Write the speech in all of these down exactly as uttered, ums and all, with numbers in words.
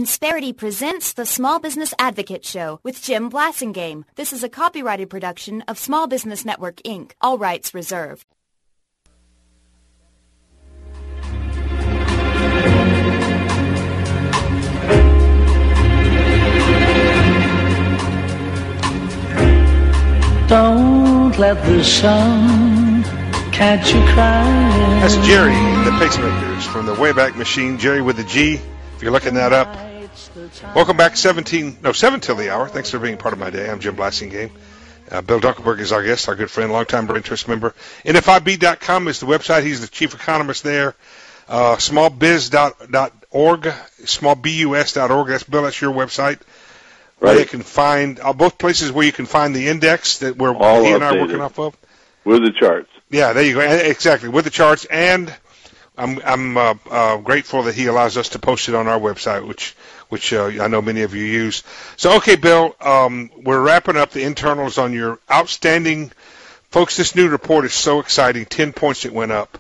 Insperity presents the Small Business Advocate Show with Jim Blasingame. This is a copyrighted production of Small Business Network, Incorporated. All rights reserved. Don't let the sun catch you crying. That's Jerry, the Pacemakers, from the Wayback Machine. Jerry with a G, if you're looking that up. Welcome back, seventeen, no, seven till the hour. Thanks for being part of my day. I'm Jim Blasingame. Uh, Bill Dunkelberg is our guest, our good friend, longtime interest member. N F I B dot com is the website. He's the chief economist there. Uh, small biz dot org, small bus dot org. That's, Bill, that's your website. Where they can find uh, both places where you can find the index that we're All he and I are updated. working off of. With the charts. Yeah, there you go. Exactly, with the charts, and I'm I'm uh, uh, grateful that he allows us to post it on our website, which which uh, I know many of you use. So, okay, Bill, um, we're wrapping up the internals on your outstanding, folks. This new report is so exciting. Ten points it went up.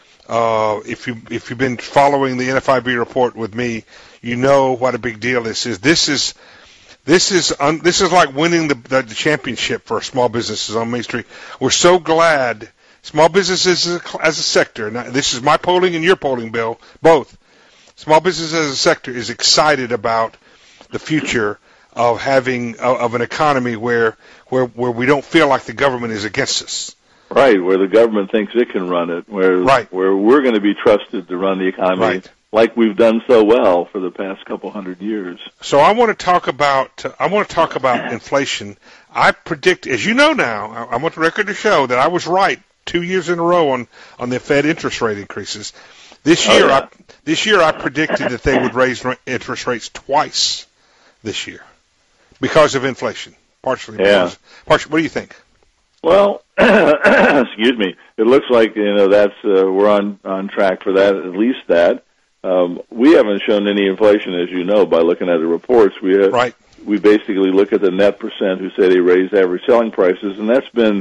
Uh, if you if you've been following the N F I B report with me, you know what a big deal this is. This is This is un, this is like winning the, the, the championship for small businesses on Main Street. We're so glad small businesses as a, as a sector. Now, this is my polling and your polling, Bill. Both small businesses as a sector is excited about the future of having of, of an economy where where where we don't feel like the government is against us. Right, where the government thinks it can run it. Where right. where we're going to be trusted to run the economy. Right. Like we've done so well for the past couple hundred years. So I want to talk about I want to talk about inflation. I predict, as you know now, I, I want the record to show that I was right two years in a row on, on the Fed interest rate increases. This year, oh, yeah. I, this year I predicted that they would raise interest rates twice this year because of inflation, partially. Yeah. Because, partially. What do you think? Well, excuse me. It looks like you know that's uh, we're on on track for that. At least that. Um, we haven't shown any inflation, as you know, by looking at the reports. We have, right. we basically look at the net percent who say they raised average selling prices, and that's been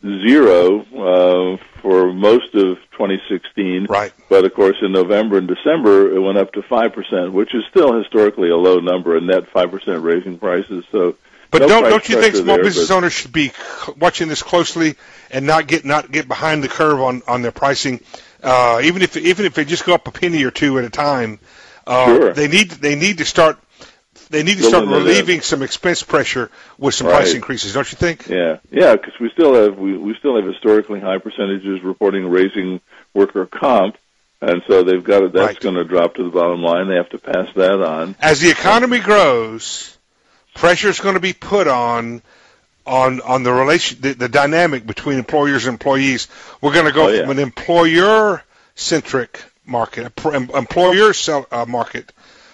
zero uh, for most of twenty sixteen. Right. But, of course, in November and December, it went up to five percent, which is still historically a low number, a net five percent raising prices. So, But no don't price don't you think pressure small there, business but- owners should be watching this closely and not get not get behind the curve on, on their pricing? Uh, even if even if they just go up a penny or two at a time, uh, Sure. they need they need to start they need to start relieving some expense pressure with some Right. price increases, don't you think? Yeah, yeah, because we still have we, we still have historically high percentages reporting raising worker comp, and so they've got to, that's Right. going to drop to the bottom line. They have to pass that on. As the economy grows, pressure is going to be put on. On on the relation, the, the dynamic between employers and employees, we're going to go Oh, yeah. from an employer-centric market, a pro- employer uh, market,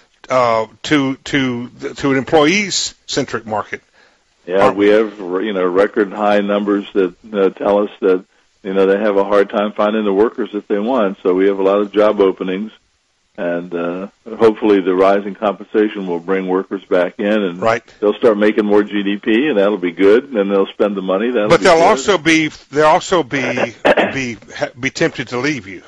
uh, to to to an employees-centric market. Yeah, Aren't we have you know record high numbers that uh, tell us that you know they have a hard time finding the workers that they want. So we have a lot of job openings, and uh, hopefully the rising compensation will bring workers back in, and Right. they'll start making more G D P, and that'll be good. And then they'll spend the money. That'll But be they'll good. also be they'll also be be be tempted to leave you.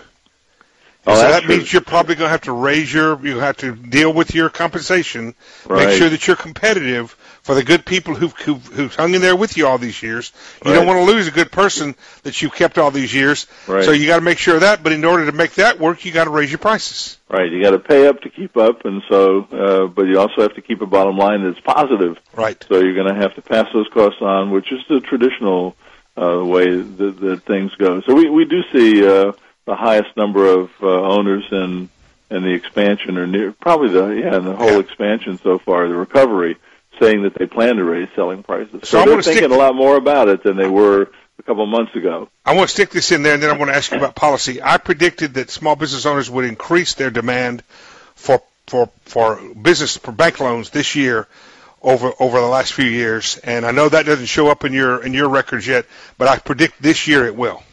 Oh, so that's that true. means you're probably going to have to raise your you have to deal with your compensation, Right. make sure that you're competitive for the good people who've who've, who've hung in there with you all these years. You Right. don't want to lose a good person that you've kept all these years. Right. So you got to make sure of that. But in order to make that work, you got to raise your prices. Right, you got to pay up to keep up, and so, uh, but you also have to keep a bottom line that's positive. Right. So you're going to have to pass those costs on, which is the traditional uh, way that, that things go. So we we do see uh, the highest number of uh, owners in in the expansion, or near probably the yeah, in the whole Yeah. expansion so far, the recovery, saying that they plan to raise selling prices. So So, I they're wanna stick- thinking a lot more about it than they were a couple months ago. I want to stick this in there, and then I want to ask you about policy. I predicted that small business owners would increase their demand for for for business for bank loans this year over over the last few years, and I know that doesn't show up in your in your records yet, but I predict this year it will.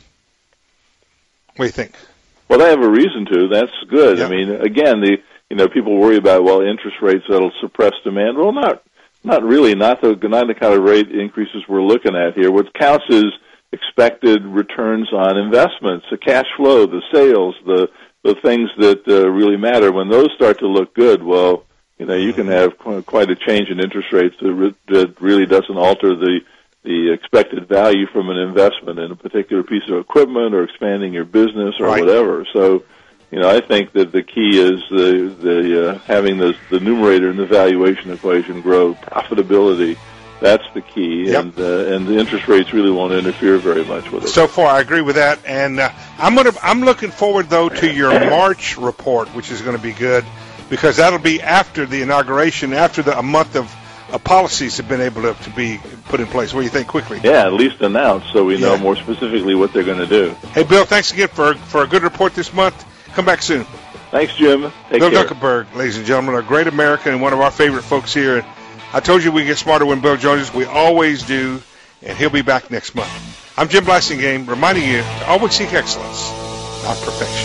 What do you think? Well, they have a reason to. That's good. Yeah. I mean, again, the you know people worry about well interest rates that'll suppress demand. Well, not not really. Not the not the kind of rate increases we're looking at here. What counts is expected returns on investments, the cash flow, the sales, the the things that uh, really matter. When those start to look good, well, you know, you can have qu- quite a change in interest rates that, re- that really doesn't alter the the expected value from an investment in a particular piece of equipment or expanding your business or right. whatever. So, you know, I think that the key is the the uh, having the the numerator in the valuation equation grow, profitability. That's the key, yep. and uh, and the interest rates really won't interfere very much with it. So far, I agree with that, and uh, I'm gonna I'm looking forward though to your March report, which is going to be good because that'll be after the inauguration, after the, a month of uh, policies have been able to, to be put in place. What do you think? Quickly? Yeah, at least announced so we know yeah. more specifically what they're going to do. Hey, Bill, thanks again for for a good report this month. Come back soon. Thanks, Jim. Take Bill care. Dunkelberg, ladies and gentlemen, a great American and one of our favorite folks here. I told you we get smarter when Bill joins us. We always do, and he'll be back next month. I'm Jim Blasingame, reminding you to always seek excellence, not perfection.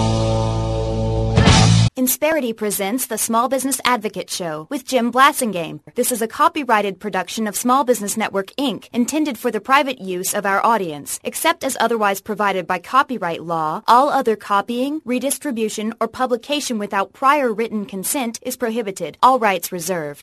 Insperity presents the Small Business Advocate Show with Jim Blasingame. This is a copyrighted production of Small Business Network, Incorporated, intended for the private use of our audience. Except as otherwise provided by copyright law, all other copying, redistribution, or publication without prior written consent is prohibited. All rights reserved.